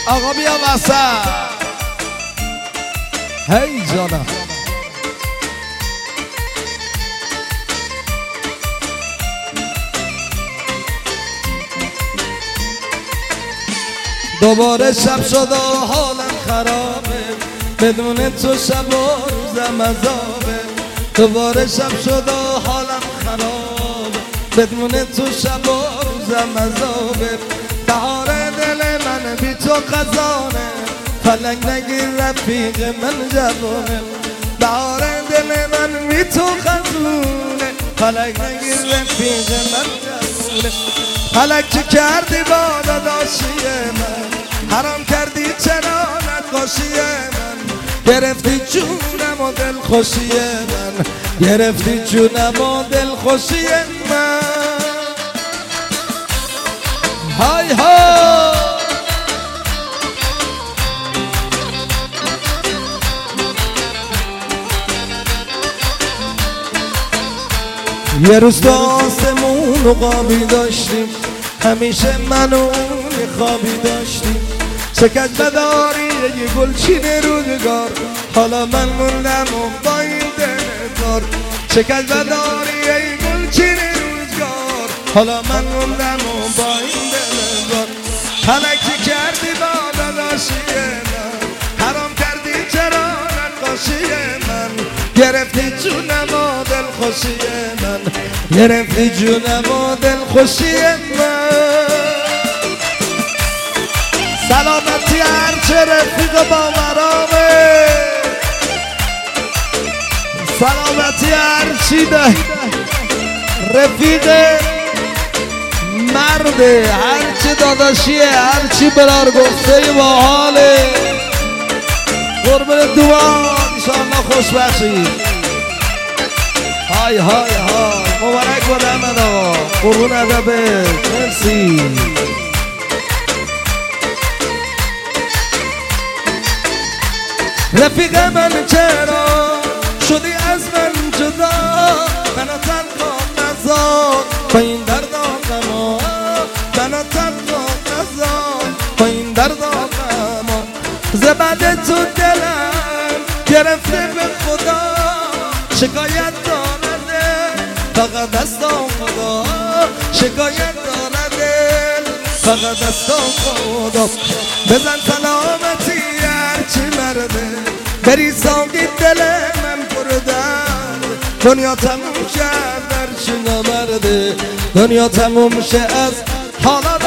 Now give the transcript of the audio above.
آقا بیا وسط. هی جانم دوباره شب شد و حالم خرابه، بدون تو شب و روزم عذابه. دوباره شب شد و حالم خرابه، بدون تو شب و روزم عذابه. بهار دل من بی تو خزانه، فلک نگیر رفیق من جوانه. بهار دل من بی تو خزانه، فلک نگیر رفیق من جوانه. فلک چه کردی با داداشی من، حرام کردی چرا نقاشی من. گرفتی جونم و دل خوشی من، گرفتی جونم و دل خوشی من. های های یه روز تو آسمون و قابی داشتیم، همیشه من و اون خوابی داشتیم. چکت بداری یه گلچین روزگار، حالا من موندم و با این دلدار. چکت بداری یه گلچین روزگار، حالا من موندم و با این دلدار. فلکی کردی با داداشی من، حرام کردی چرا نقاشی من. گرفتی جونم و دل خوشی من، گرفتی جونم و دل خوشی من. سلامتی هرچه رفیق با مرامه، سلامتی هرچی ده رفیق مرده، هرچی داداشیه، هرچی برار گفته با حاله. قربون دعا انشاءالله خوش باشید. های های های مبارک با دمت آقا، قربون ادبه، مرسی. رفیق من چرا شدی از من جدا، منو تنها نذار با این درد و غما. منو تنها نذار با این درد و غما. زبد تو دلم گرفته به خدا، شکایت دارده فقط دستم خدا. شکایت دارده فقط دستم خدا. بزن سلامتی هرچی مرده، بری ساقی دل من پردن. دنیا تموم شد هرچی نمرده، دنیا تموم شد از حالا